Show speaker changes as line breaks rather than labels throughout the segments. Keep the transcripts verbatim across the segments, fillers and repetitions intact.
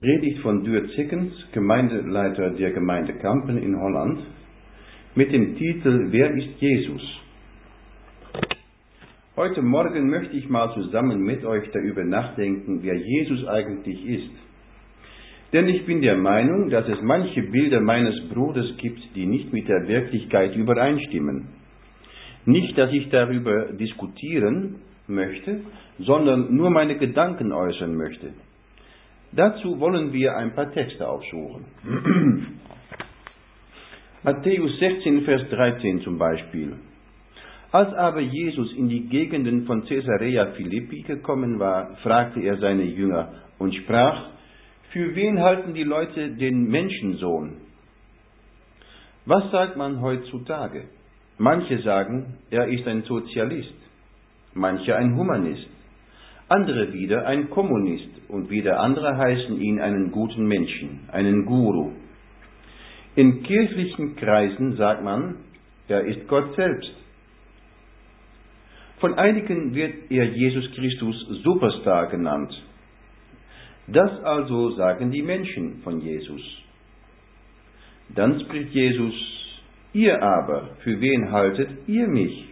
predigt von Duurt Sikkens, Gemeindeleiter der Gemeinde Kampen in Holland, mit dem Titel Wer ist Jesus? Heute Morgen möchte ich mal zusammen mit euch darüber nachdenken, wer Jesus eigentlich ist. Denn ich bin der Meinung, dass es manche Bilder meines Bruders gibt, die nicht mit der Wirklichkeit übereinstimmen. Nicht, dass ich darüber diskutieren möchte, sondern nur meine Gedanken äußern möchte. Dazu wollen wir ein paar Texte aufsuchen. Matthäus sechzehn, Vers dreizehn zum Beispiel. Als aber Jesus in die Gegenden von Caesarea Philippi gekommen war, fragte er seine Jünger und sprach: Für wen halten die Leute den Menschensohn? Was sagt man heutzutage? Manche sagen, er ist ein Sozialist, manche ein Humanist, andere wieder ein Kommunist und wieder andere heißen ihn einen guten Menschen, einen Guru. In kirchlichen Kreisen sagt man, er ist Gott selbst. Von einigen wird er Jesus Christus Superstar genannt. Das also sagen die Menschen von Jesus. Dann spricht Jesus: Ihr aber, für wen haltet ihr mich?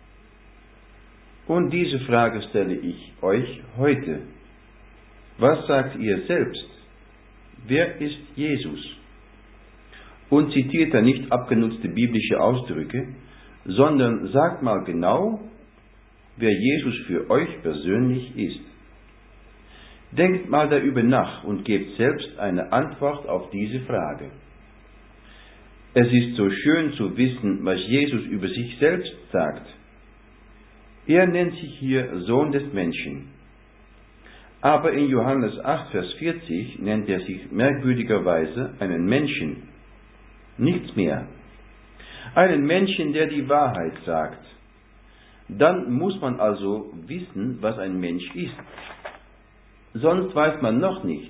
Und diese Frage stelle ich euch heute. Was sagt ihr selbst? Wer ist Jesus? Und zitiert da nicht abgenutzte biblische Ausdrücke, sondern sagt mal genau, wer Jesus für euch persönlich ist. Denkt mal darüber nach und gebt selbst eine Antwort auf diese Frage. Es ist so schön zu wissen, was Jesus über sich selbst sagt. Er nennt sich hier Sohn des Menschen. Aber in Johannes acht, Vers vierzig nennt er sich merkwürdigerweise einen Menschen. Nichts mehr. Einen Menschen, der die Wahrheit sagt. Dann muss man also wissen, was ein Mensch ist. Sonst weiß man noch nichts.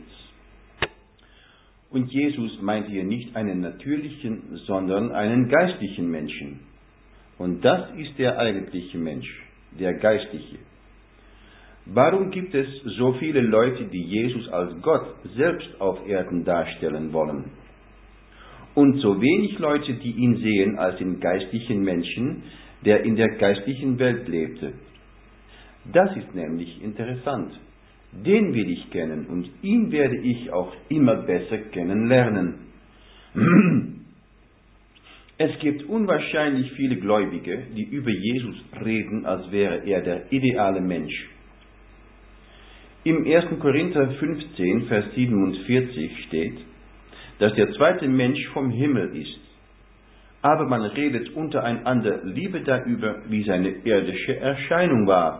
Und Jesus meint hier nicht einen natürlichen, sondern einen geistlichen Menschen. Und das ist der eigentliche Mensch, der Geistliche. Warum gibt es so viele Leute, die Jesus als Gott selbst auf Erden darstellen wollen? Und so wenig Leute, die ihn sehen als den geistlichen Menschen, der in der geistlichen Welt lebte. Das ist nämlich interessant. Den will ich kennen und ihn werde ich auch immer besser kennenlernen. Es gibt unwahrscheinlich viele Gläubige, die über Jesus reden, als wäre er der ideale Mensch. Im ersten Korinther fünfzehn, Vers siebenundvierzig steht, dass der zweite Mensch vom Himmel ist. Aber man redet untereinander lieber darüber, wie seine irdische Erscheinung war.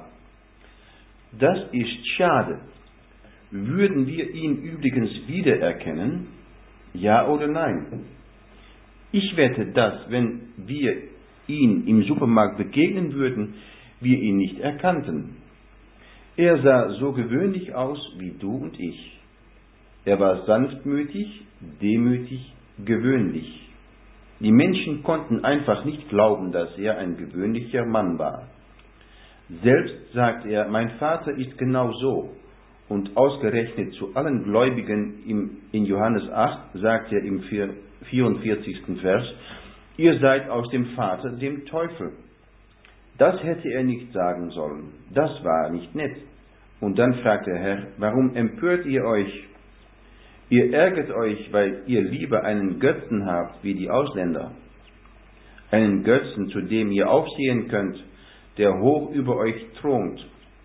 Das ist schade. Würden wir ihn übrigens wiedererkennen? Ja oder nein? Ich wette, dass, wenn wir ihn im Supermarkt begegnen würden, wir ihn nicht erkannten. Er sah so gewöhnlich aus wie du und ich. Er war sanftmütig, demütig, gewöhnlich. Die Menschen konnten einfach nicht glauben, dass er ein gewöhnlicher Mann war. Selbst sagt er, mein Vater ist genau so. Und ausgerechnet zu allen Gläubigen im, in Johannes acht sagt er im vierundvierzigsten Vers, ihr seid aus dem Vater, dem Teufel. Das hätte er nicht sagen sollen. Das war nicht nett. Und dann fragt der Herr, warum empört ihr euch? Ihr ärgert euch, weil ihr lieber einen Götzen habt wie die Ausländer. Einen Götzen, zu dem ihr aufsehen könnt, der hoch über euch thront.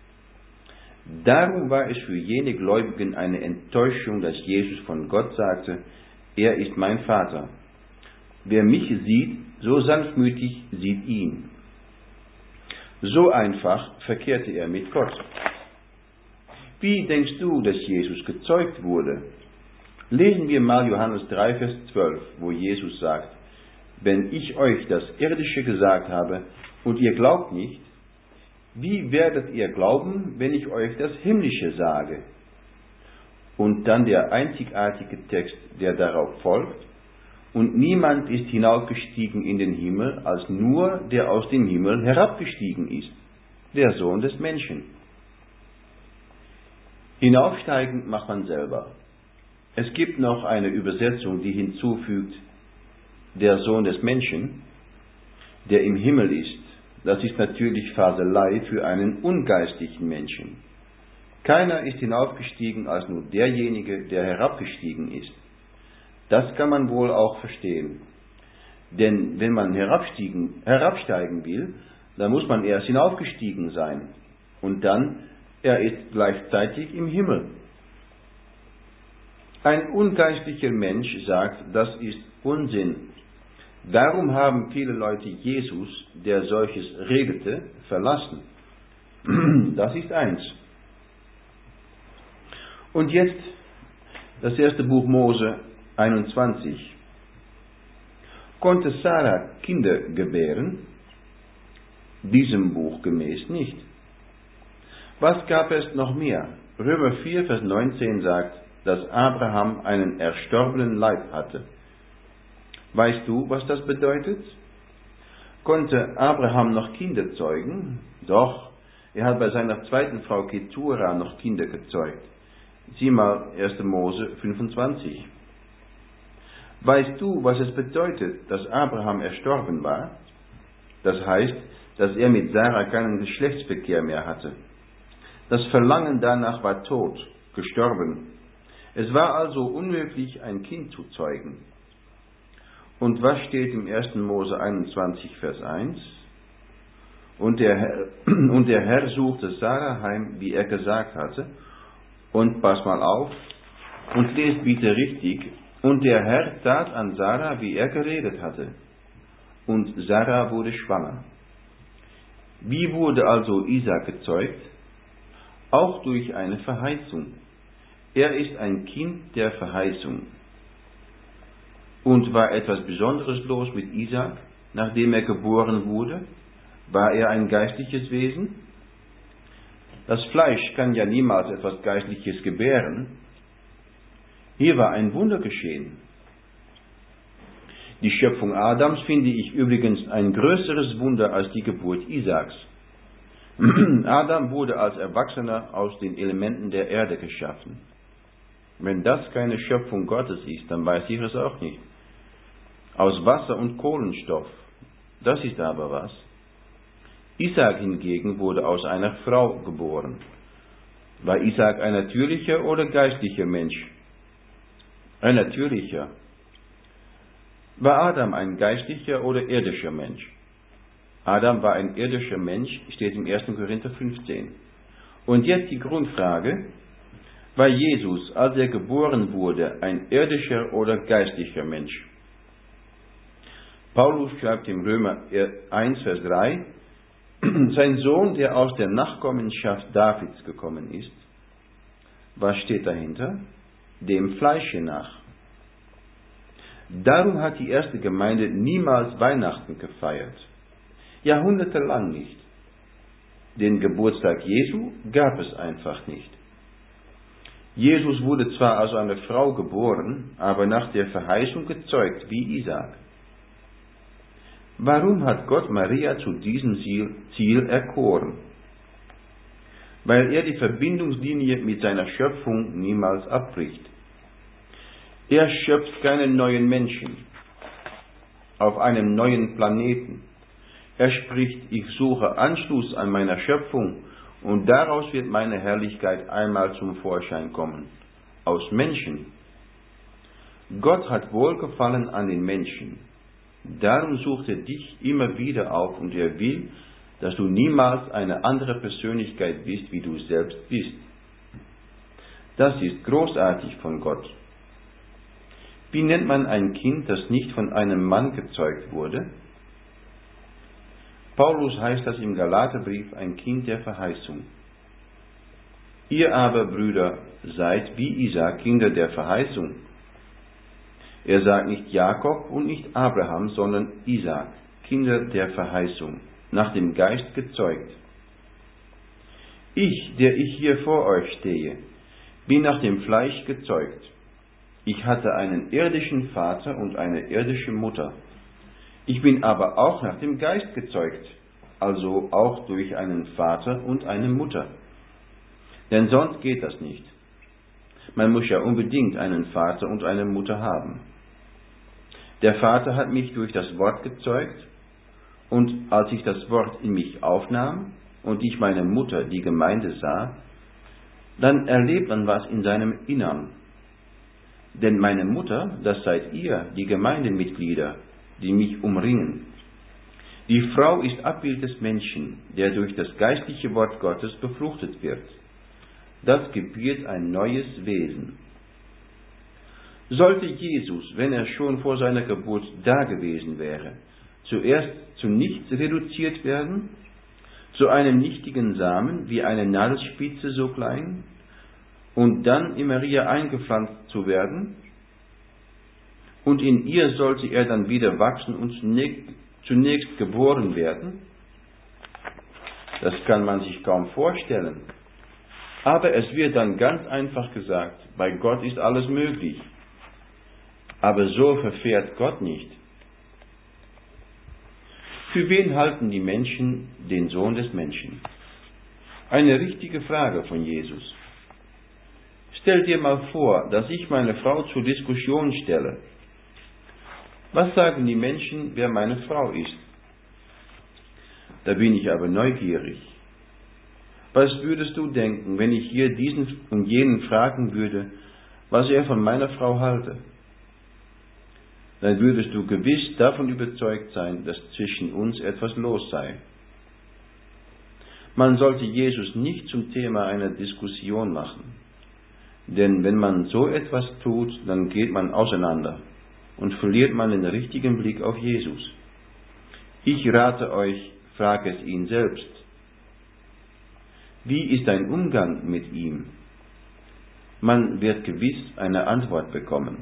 Darum war es für jene Gläubigen eine Enttäuschung, dass Jesus von Gott sagte, er ist mein Vater. Wer mich sieht, so sanftmütig sieht ihn. So einfach verkehrte er mit Gott. Wie denkst du, dass Jesus gezeugt wurde? Lesen wir mal Johannes drei, Vers zwölf, wo Jesus sagt, wenn ich euch das Irdische gesagt habe und ihr glaubt nicht, wie werdet ihr glauben, wenn ich euch das Himmlische sage? Und dann der einzigartige Text, der darauf folgt, und niemand ist hinaufgestiegen in den Himmel, als nur der aus dem Himmel herabgestiegen ist, der Sohn des Menschen. Hinaufsteigen macht man selber. Es gibt noch eine Übersetzung, die hinzufügt, der Sohn des Menschen, der im Himmel ist. Das ist natürlich Faselei für einen ungeistlichen Menschen. Keiner ist hinaufgestiegen als nur derjenige, der herabgestiegen ist. Das kann man wohl auch verstehen. Denn wenn man herabsteigen, herabsteigen will, dann muss man erst hinaufgestiegen sein. Und dann, er ist gleichzeitig im Himmel. Ein ungeistlicher Mensch sagt, das ist Unsinn. Darum haben viele Leute Jesus, der solches regelte, verlassen. Das ist eins. Und jetzt das erste Buch Mose einundzwanzig. Konnte Sarah Kinder gebären? Diesem Buch gemäß nicht. Was gab es noch mehr? Römer vier, Vers neunzehn sagt, dass Abraham einen erstorbenen Leib hatte. Weißt du, was das bedeutet? Konnte Abraham noch Kinder zeugen? Doch, er hat bei seiner zweiten Frau Ketura noch Kinder gezeugt. Sieh mal erste Mose fünfundzwanzig. Weißt du, was es bedeutet, dass Abraham erstorben war? Das heißt, dass er mit Sarah keinen Geschlechtsverkehr mehr hatte. Das Verlangen danach war tot, gestorben. Es war also unmöglich, ein Kind zu zeugen. Und was steht im ersten Mose einundzwanzig, Vers eins? Und der Herr, und der Herr suchte Sarah heim, wie er gesagt hatte. Und pass mal auf und lest bitte richtig. Und der Herr tat an Sarah, wie er geredet hatte. Und Sarah wurde schwanger. Wie wurde also Isaac gezeugt? Auch durch eine Verheißung. Er ist ein Kind der Verheißung. Und war etwas Besonderes los mit Isaac, nachdem er geboren wurde? War er ein geistliches Wesen? Das Fleisch kann ja niemals etwas Geistliches gebären. Hier war ein Wunder geschehen. Die Schöpfung Adams finde ich übrigens ein größeres Wunder als die Geburt Isaaks. Adam wurde als Erwachsener aus den Elementen der Erde geschaffen. Wenn das keine Schöpfung Gottes ist, dann weiß ich es auch nicht. Aus Wasser und Kohlenstoff, das ist aber was. Isaak hingegen wurde aus einer Frau geboren. War Isaak ein natürlicher oder geistlicher Mensch? Ein natürlicher. War Adam ein geistlicher oder irdischer Mensch? Adam war ein irdischer Mensch, steht im ersten Korinther fünfzehn. Und jetzt die Grundfrage, war Jesus, als er geboren wurde, ein irdischer oder geistlicher Mensch? Paulus schreibt im Römer eins, Vers drei, sein Sohn, der aus der Nachkommenschaft Davids gekommen ist. Was steht dahinter? Dem Fleische nach. Darum hat die erste Gemeinde niemals Weihnachten gefeiert. Jahrhundertelang nicht. Den Geburtstag Jesu gab es einfach nicht. Jesus wurde zwar als eine Frau geboren, aber nach der Verheißung gezeugt, wie Isaak. Warum hat Gott Maria zu diesem Ziel erkoren? Weil er die Verbindungslinie mit seiner Schöpfung niemals abbricht. Er schöpft keinen neuen Menschen auf einem neuen Planeten. Er spricht, ich suche Anschluss an meiner Schöpfung und daraus wird meine Herrlichkeit einmal zum Vorschein kommen. Aus Menschen. Gott hat Wohlgefallen an den Menschen. Darum sucht er dich immer wieder auf und er will, dass du niemals eine andere Persönlichkeit bist, wie du selbst bist. Das ist großartig von Gott. Wie nennt man ein Kind, das nicht von einem Mann gezeugt wurde? Paulus heißt das im Galaterbrief ein Kind der Verheißung. Ihr aber, Brüder, seid wie Isaak Kinder der Verheißung. Er sagt nicht Jakob und nicht Abraham, sondern Isaak, Kinder der Verheißung, nach dem Geist gezeugt. Ich, der ich hier vor euch stehe, bin nach dem Fleisch gezeugt. Ich hatte einen irdischen Vater und eine irdische Mutter. Ich bin aber auch nach dem Geist gezeugt, also auch durch einen Vater und eine Mutter. Denn sonst geht das nicht. Man muss ja unbedingt einen Vater und eine Mutter haben. Der Vater hat mich durch das Wort gezeugt, und als ich das Wort in mich aufnahm und ich meine Mutter, die Gemeinde, sah, dann erlebt man was in seinem Innern. Denn meine Mutter, das seid ihr, die Gemeindemitglieder, die mich umringen. Die Frau ist Abbild des Menschen, der durch das geistliche Wort Gottes befruchtet wird. Das gebiert ein neues Wesen. Sollte Jesus, wenn er schon vor seiner Geburt da gewesen wäre, zuerst zu nichts reduziert werden, zu einem nichtigen Samen wie eine Nadelspitze so klein, und dann in Maria eingepflanzt zu werden, und in ihr sollte er dann wieder wachsen und zunächst, zunächst geboren werden? Das kann man sich kaum vorstellen. Aber es wird dann ganz einfach gesagt, bei Gott ist alles möglich. Aber so verfährt Gott nicht. Für wen halten die Menschen den Sohn des Menschen? Eine richtige Frage von Jesus. Stell dir mal vor, dass ich meine Frau zur Diskussion stelle. Was sagen die Menschen, wer meine Frau ist? Da bin ich aber neugierig. Was würdest du denken, wenn ich hier diesen und jenen fragen würde, was er von meiner Frau halte? Dann würdest du gewiss davon überzeugt sein, dass zwischen uns etwas los sei. Man sollte Jesus nicht zum Thema einer Diskussion machen. Denn wenn man so etwas tut, dann geht man auseinander und verliert man den richtigen Blick auf Jesus. Ich rate euch, frage es ihn selbst. Wie ist dein Umgang mit ihm? Man wird gewiss eine Antwort bekommen.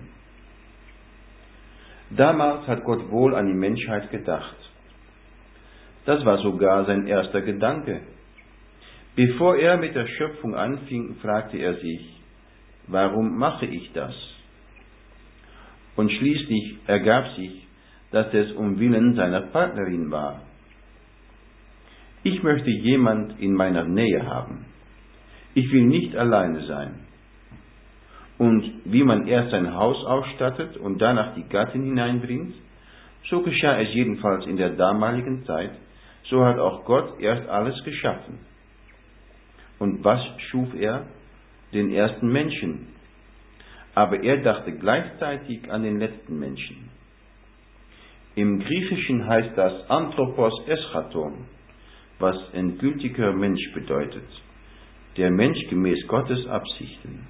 Damals hat Gott wohl an die Menschheit gedacht. Das war sogar sein erster Gedanke. Bevor er mit der Schöpfung anfing, fragte er sich, warum mache ich das? Und schließlich ergab sich, dass es um Willen seiner Partnerin war. Ich möchte jemand in meiner Nähe haben. Ich will nicht alleine sein. Und wie man erst sein Haus ausstattet und danach die Gattin hineinbringt, so geschah es jedenfalls in der damaligen Zeit, so hat auch Gott erst alles geschaffen. Und was schuf er? Den ersten Menschen. Aber er dachte gleichzeitig an den letzten Menschen. Im Griechischen heißt das Anthropos Eschaton, was endgültiger Mensch bedeutet, der Mensch gemäß Gottes Absichten.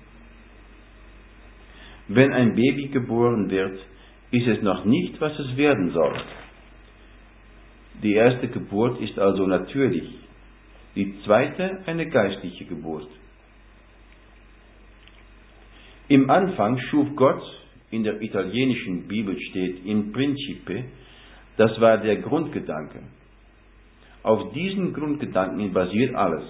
Wenn ein Baby geboren wird, ist es noch nicht, was es werden soll. Die erste Geburt ist also natürlich, die zweite eine geistliche Geburt. Im Anfang schuf Gott, in der italienischen Bibel steht in principe, das war der Grundgedanke. Auf diesen Grundgedanken basiert alles.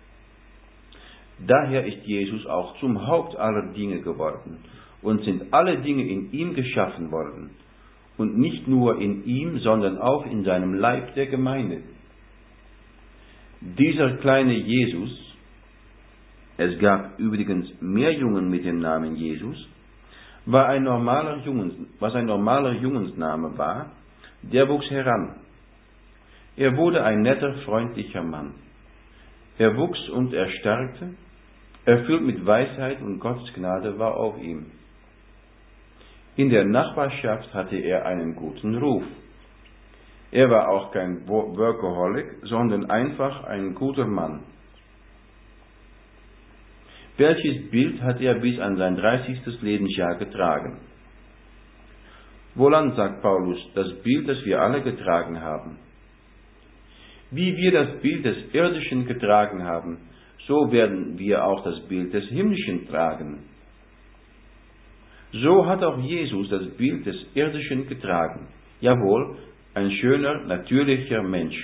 Daher ist Jesus auch zum Haupt aller Dinge geworden und sind alle Dinge in ihm geschaffen worden. Und nicht nur in ihm, sondern auch in seinem Leib der Gemeinde. Dieser kleine Jesus, es gab übrigens mehr Jungen mit dem Namen Jesus, war ein normaler Jungens, was ein normaler Jungensname war, der wuchs heran. Er wurde ein netter, freundlicher Mann. Er wuchs und erstarkte, erfüllt mit Weisheit und Gottes Gnade war auf ihm. In der Nachbarschaft hatte er einen guten Ruf. Er war auch kein Workaholic, sondern einfach ein guter Mann. Welches Bild hat er bis an sein dreißigstes Lebensjahr getragen? Wohlan, sagt Paulus, das Bild, das wir alle getragen haben. Wie wir das Bild des Irdischen getragen haben, so werden wir auch das Bild des Himmlischen tragen. So hat auch Jesus das Bild des Irdischen getragen. Jawohl, ein schöner, natürlicher Mensch.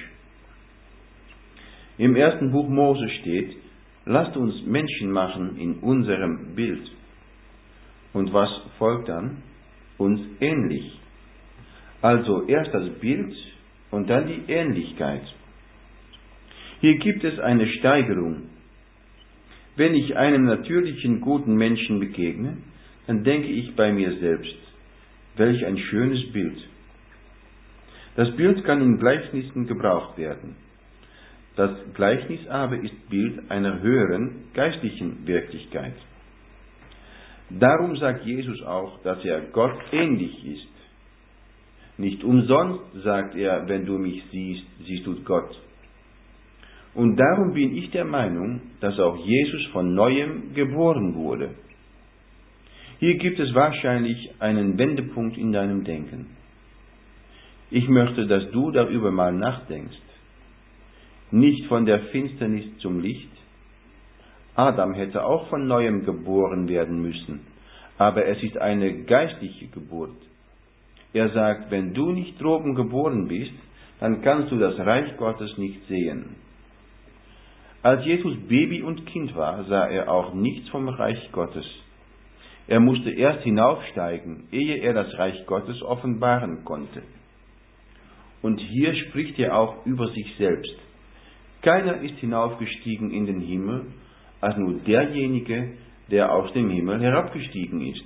Im ersten Buch Mose steht, lasst uns Menschen machen in unserem Bild. Und was folgt dann? Uns ähnlich. Also erst das Bild und dann die Ähnlichkeit. Hier gibt es eine Steigerung. Wenn ich einem natürlichen, guten Menschen begegne, dann denke ich bei mir selbst, welch ein schönes Bild. Das Bild kann in Gleichnissen gebraucht werden. Das Gleichnis aber ist Bild einer höheren, geistlichen Wirklichkeit. Darum sagt Jesus auch, dass er Gott ähnlich ist. Nicht umsonst sagt er, wenn du mich siehst, siehst du Gott. Und darum bin ich der Meinung, dass auch Jesus von Neuem geboren wurde. Hier gibt es wahrscheinlich einen Wendepunkt in deinem Denken. Ich möchte, dass du darüber mal nachdenkst. Nicht von der Finsternis zum Licht. Adam hätte auch von Neuem geboren werden müssen, aber es ist eine geistliche Geburt. Er sagt, wenn du nicht droben geboren bist, dann kannst du das Reich Gottes nicht sehen. Als Jesus Baby und Kind war, sah er auch nichts vom Reich Gottes. Er musste erst hinaufsteigen, ehe er das Reich Gottes offenbaren konnte. Und hier spricht er auch über sich selbst. Keiner ist hinaufgestiegen in den Himmel, als nur derjenige, der aus dem Himmel herabgestiegen ist.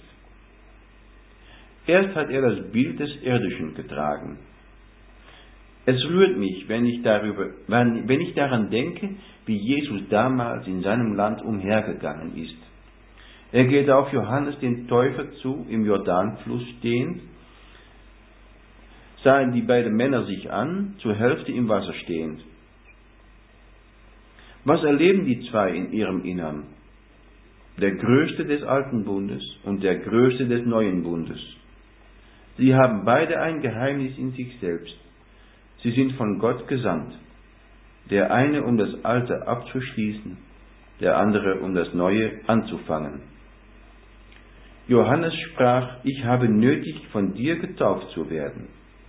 Erst hat er das Bild des Irdischen getragen. Es rührt mich, wenn ich, darüber, wenn, wenn ich daran denke, wie Jesus damals in seinem Land umhergegangen ist. Er geht auf Johannes den Täufer zu, im Jordanfluss stehend, sahen die beiden Männer sich an, zur Hälfte im Wasser stehend. Was erleben die zwei in ihrem Innern? Der Größte des alten Bundes und der Größte des neuen Bundes. Sie haben beide ein Geheimnis in sich selbst. Sie sind von Gott gesandt. Der eine, um das Alte abzuschließen, der andere, um das Neue anzufangen. Johannes sprach, ich habe nötig, von dir getauft zu werden.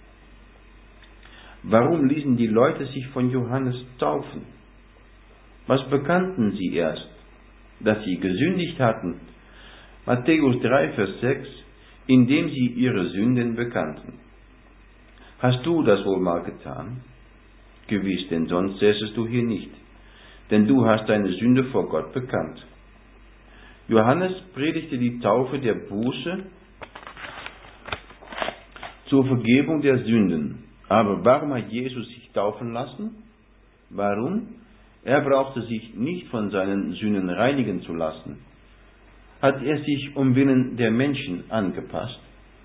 Warum ließen die Leute sich von Johannes taufen? Was bekannten sie erst? Dass sie gesündigt hatten. Matthäus drei, Vers sechs, indem sie ihre Sünden bekannten. Hast du das wohl mal getan? Gewiss, denn sonst säßest du hier nicht. Denn du hast deine Sünde vor Gott bekannt. Johannes predigte die Taufe der Buße zur Vergebung der Sünden. Aber warum hat Jesus sich taufen lassen? Warum? Er brauchte sich nicht von seinen Sünden reinigen zu lassen. Hat er sich um Willen der Menschen angepasst?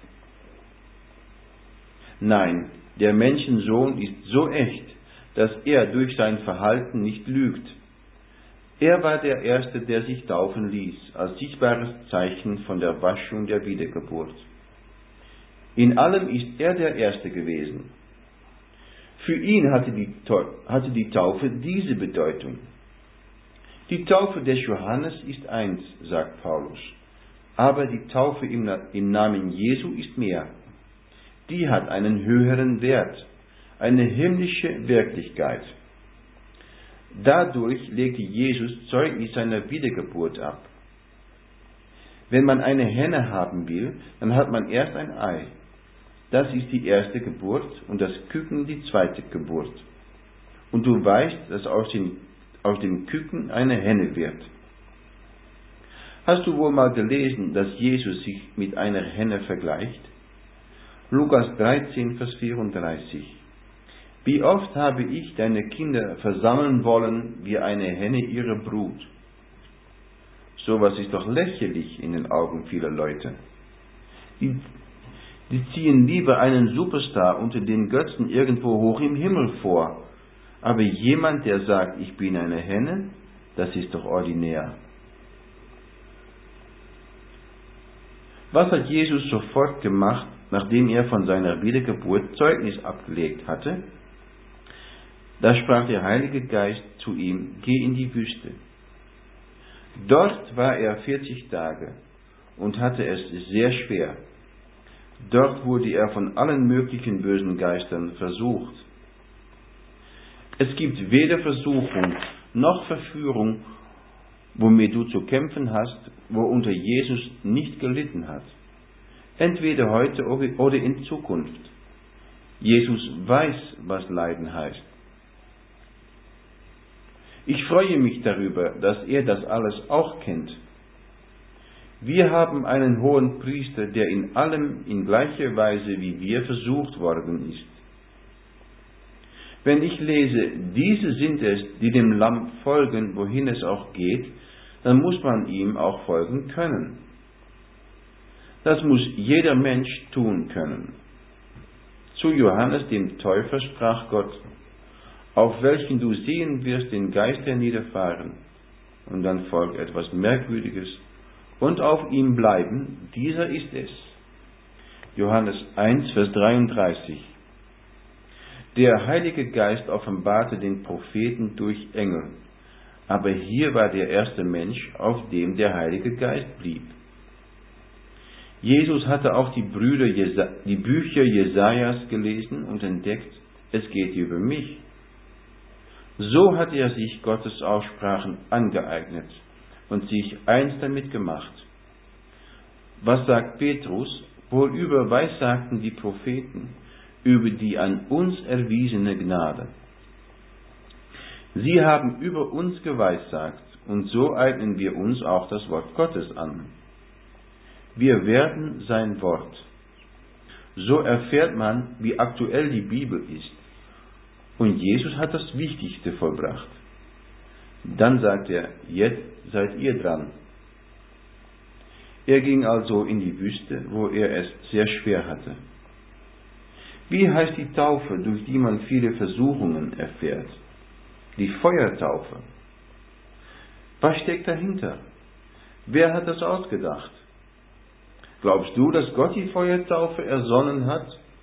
Nein, der Menschensohn ist so echt, dass er durch sein Verhalten nicht lügt. Er war der Erste, der sich taufen ließ, als sichtbares Zeichen von der Waschung der Wiedergeburt. In allem ist er der Erste gewesen. Für ihn hatte die, hatte die Taufe diese Bedeutung. Die Taufe des Johannes ist eins, sagt Paulus, aber die Taufe im, im Namen Jesu ist mehr. Die hat einen höheren Wert, eine himmlische Wirklichkeit. Dadurch legte Jesus Zeugnis seiner Wiedergeburt ab. Wenn man eine Henne haben will, dann hat man erst ein Ei. Das ist die erste Geburt und das Küken die zweite Geburt. Und du weißt, dass aus dem, aus dem Küken eine Henne wird. Hast du wohl mal gelesen, dass Jesus sich mit einer Henne vergleicht? Lukas dreizehn, Vers vierunddreißig. Wie oft habe ich deine Kinder versammeln wollen, wie eine Henne ihre Brut. Sowas ist doch lächerlich in den Augen vieler Leute. Die, die ziehen lieber einen Superstar unter den Götzen irgendwo hoch im Himmel vor. Aber jemand, der sagt, ich bin eine Henne, das ist doch ordinär. Was hat Jesus sofort gemacht, nachdem er von seiner Wiedergeburt Zeugnis abgelegt hatte? Da sprach der Heilige Geist zu ihm, geh in die Wüste. Dort war er vierzig Tage und hatte es sehr schwer. Dort wurde er von allen möglichen bösen Geistern versucht. Es gibt weder Versuchung noch Verführung, womit du zu kämpfen hast, worunter Jesus nicht gelitten hat. Entweder heute oder in Zukunft. Jesus weiß, was Leiden heißt. Ich freue mich darüber, dass er das alles auch kennt. Wir haben einen hohen Priester, der in allem in gleicher Weise wie wir versucht worden ist. Wenn ich lese, diese sind es, die dem Lamm folgen, wohin es auch geht, dann muss man ihm auch folgen können. Das muss jeder Mensch tun können. Zu Johannes dem Täufer sprach Gott: Auf welchen du sehen wirst den Geist herniederfahren. Und dann folgt etwas Merkwürdiges. Und auf ihm bleiben, dieser ist es. Johannes eins, Vers dreiunddreißig. Der Heilige Geist offenbarte den Propheten durch Engel. Aber hier war der erste Mensch, auf dem der Heilige Geist blieb. Jesus hatte auch die, Brüder Jesa- die Bücher Jesajas gelesen und entdeckt, es geht über mich. So hat er sich Gottes Aussprachen angeeignet und sich eins damit gemacht. Was sagt Petrus? Worüber weissagten die Propheten? Über die an uns erwiesene Gnade. Sie haben über uns geweissagt, und so eignen wir uns auch das Wort Gottes an. Wir werden sein Wort. So erfährt man, wie aktuell die Bibel ist. Und Jesus hat das Wichtigste vollbracht. Dann sagt er, jetzt seid ihr dran. Er ging also in die Wüste, wo er es sehr schwer hatte. Wie heißt die Taufe, durch die man viele Versuchungen erfährt? Die Feuertaufe. Was steckt dahinter? Wer hat das ausgedacht? Glaubst du, dass Gott die Feuertaufe ersonnen hat?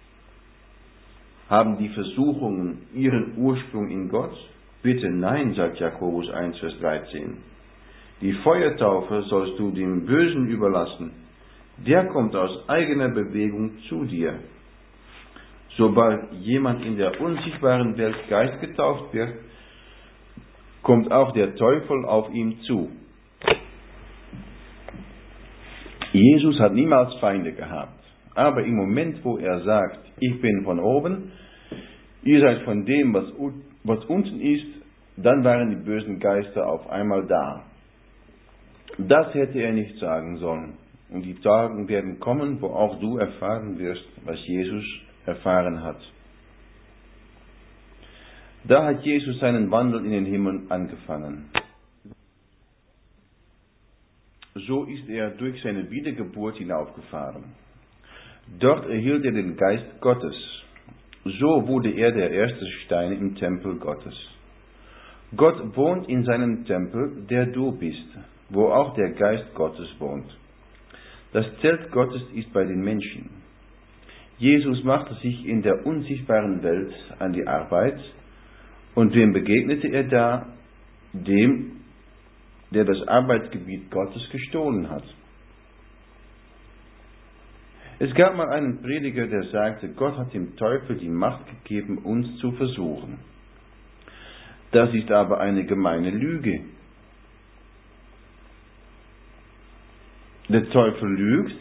Haben die Versuchungen ihren Ursprung in Gott? Bitte nein, sagt Jakobus eins, Vers dreizehn. Die Feuertaufe sollst du dem Bösen überlassen. Der kommt aus eigener Bewegung zu dir. Sobald jemand in der unsichtbaren Welt Geist getauft wird, kommt auch der Teufel auf ihn zu. Jesus hat niemals Feinde gehabt. Aber im Moment, wo er sagt, ich bin von oben, ihr seid von dem, was, was unten ist, dann waren die bösen Geister auf einmal da. Das hätte er nicht sagen sollen. Und die Tage werden kommen, wo auch du erfahren wirst, was Jesus erfahren hat. Da hat Jesus seinen Wandel in den Himmel angefangen. So ist er durch seine Wiedergeburt hinaufgefahren. Dort erhielt er den Geist Gottes. So wurde er der erste Stein im Tempel Gottes. Gott wohnt in seinem Tempel, der du bist, wo auch der Geist Gottes wohnt. Das Zelt Gottes ist bei den Menschen. Jesus machte sich in der unsichtbaren Welt an die Arbeit, und wem begegnete er da? Dem, der das Arbeitsgebiet Gottes gestohlen hat. Es gab mal einen Prediger, der sagte, Gott hat dem Teufel die Macht gegeben, uns zu versuchen. Das ist aber eine gemeine Lüge. Der Teufel lügt,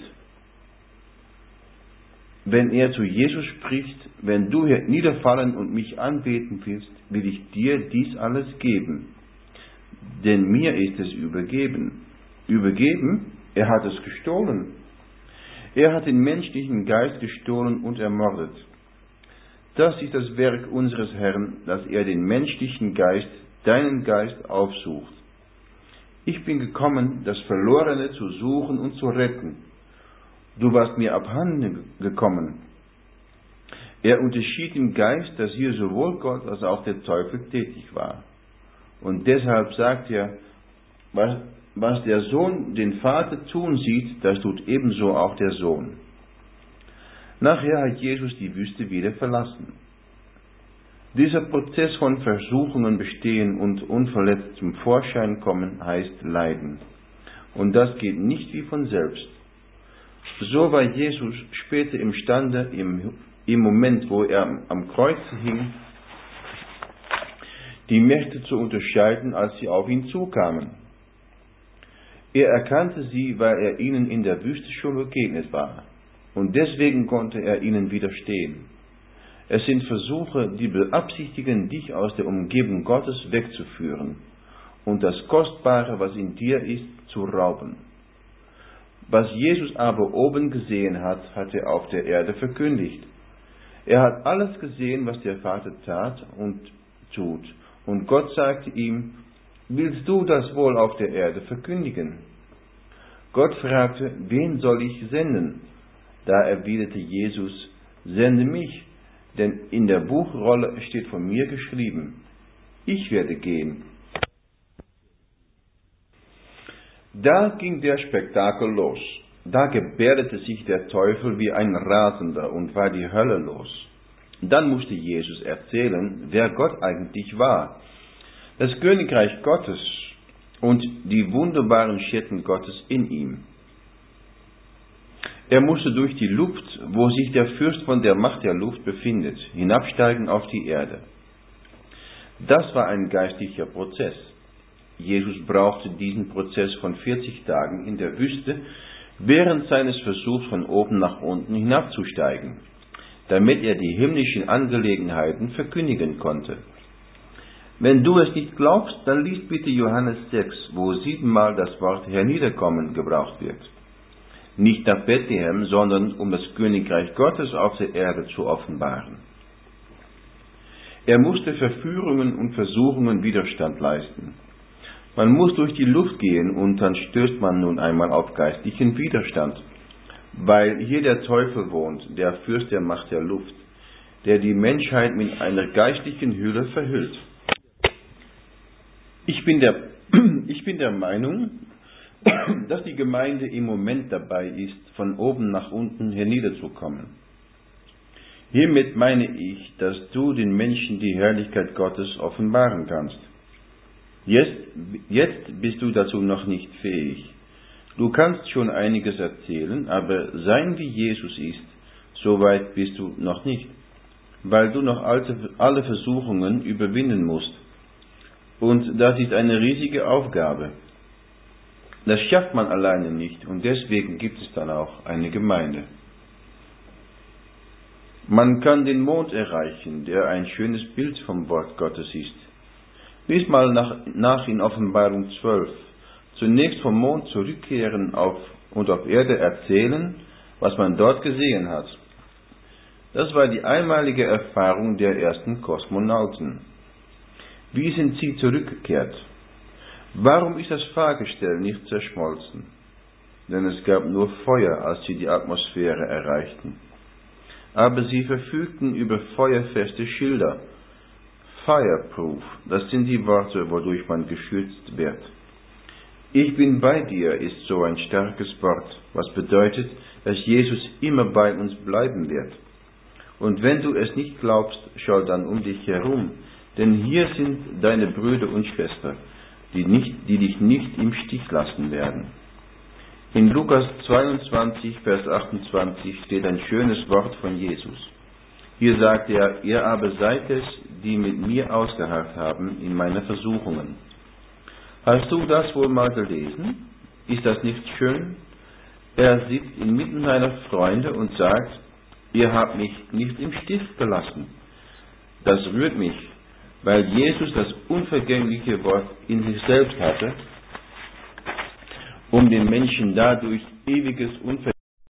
wenn er zu Jesus spricht, wenn du hier niederfallen und mich anbeten willst, will ich dir dies alles geben. Denn mir ist es übergeben. Übergeben? Er hat es gestohlen. Er hat den menschlichen Geist gestohlen und ermordet. Das ist das Werk unseres Herrn, dass er den menschlichen Geist, deinen Geist, aufsucht. Ich bin gekommen, das Verlorene zu suchen und zu retten. Du warst mir abhanden gekommen. Er unterschied im Geist, dass hier sowohl Gott als auch der Teufel tätig war. Und deshalb sagt er, was, was der Sohn den Vater tun sieht, das tut ebenso auch der Sohn. Nachher hat Jesus die Wüste wieder verlassen. Dieser Prozess von Versuchungen bestehen und unverletzt zum Vorschein kommen, heißt Leiden. Und das geht nicht wie von selbst. So war Jesus später imstande, im, im Moment, wo er am Kreuz hing, die Mächte zu unterscheiden, als sie auf ihn zukamen. Er erkannte sie, weil er ihnen in der Wüste schon begegnet war. Und deswegen konnte er ihnen widerstehen. Es sind Versuche, die beabsichtigen, dich aus der Umgebung Gottes wegzuführen. und das Kostbare, was in dir ist, zu rauben. Was Jesus aber oben gesehen hat, hat er auf der Erde verkündigt. Er hat alles gesehen, was der Vater tat und tut. Und Gott sagte ihm, willst du das wohl auf der Erde verkündigen? Gott fragte, wen soll ich senden? Da erwiderte Jesus, sende mich, denn in der Buchrolle steht von mir geschrieben, ich werde gehen. Da ging der Spektakel los. Da gebärdete sich der Teufel wie ein Rasender und war die Hölle los. Dann musste Jesus erzählen, wer Gott eigentlich war, das Königreich Gottes und die wunderbaren Schatten Gottes in ihm. Er musste durch die Luft, wo sich der Fürst von der Macht der Luft befindet, hinabsteigen auf die Erde. Das war ein geistlicher Prozess. Jesus brauchte diesen Prozess von vierzig Tagen in der Wüste, während seines Versuchs von oben nach unten hinabzusteigen, damit er die himmlischen Angelegenheiten verkündigen konnte. Wenn du es nicht glaubst, dann lies bitte Johannes sechs, wo siebenmal das Wort herniederkommen gebraucht wird. Nicht nach Bethlehem, sondern um das Königreich Gottes auf der Erde zu offenbaren. Er musste Verführungen und Versuchungen Widerstand leisten. Man muss durch die Luft gehen und dann stößt man nun einmal auf geistlichen Widerstand, weil hier der Teufel wohnt, der Fürst der Macht der Luft, der die Menschheit mit einer geistlichen Hülle verhüllt. Ich bin der, ich bin der Meinung, dass die Gemeinde im Moment dabei ist, von oben nach unten herniederzukommen. Hiermit meine ich, dass du den Menschen die Herrlichkeit Gottes offenbaren kannst. Jetzt, jetzt bist du dazu noch nicht fähig. Du kannst schon einiges erzählen, aber sein wie Jesus ist, so weit bist du noch nicht, weil du noch alle Versuchungen überwinden musst. Und das ist eine riesige Aufgabe. Das schafft man alleine nicht und deswegen gibt es dann auch eine Gemeinde. Man kann den Mond erreichen, der ein schönes Bild vom Wort Gottes ist. Lies mal nach, nach in Offenbarung zwölf. Zunächst vom Mond zurückkehren auf, und auf Erde erzählen, was man dort gesehen hat. Das war die einmalige Erfahrung der ersten Kosmonauten. Wie sind sie zurückgekehrt? Warum ist das Fahrgestell nicht zerschmolzen? Denn es gab nur Feuer, als sie die Atmosphäre erreichten. Aber sie verfügten über feuerfeste Schilder. Fireproof, das sind die Worte, wodurch man geschützt wird. Ich bin bei dir ist so ein starkes Wort, was bedeutet, dass Jesus immer bei uns bleiben wird. Und wenn du es nicht glaubst, schau dann um dich herum, denn hier sind deine Brüder und Schwestern, die, nicht, die dich nicht im Stich lassen werden. In Lukas zweiundzwanzig, Vers achtundzwanzig steht ein schönes Wort von Jesus. Hier sagt er, ihr aber seid es, die mit mir ausgeharrt haben in meine Versuchungen. Hast du das wohl mal gelesen? Ist das nicht schön? Er sitzt inmitten seiner Freunde und sagt, ihr habt mich nicht im Stich gelassen. Das rührt mich, weil Jesus das unvergängliche Wort in sich selbst hatte, um den Menschen dadurch ewiges Unvergängliches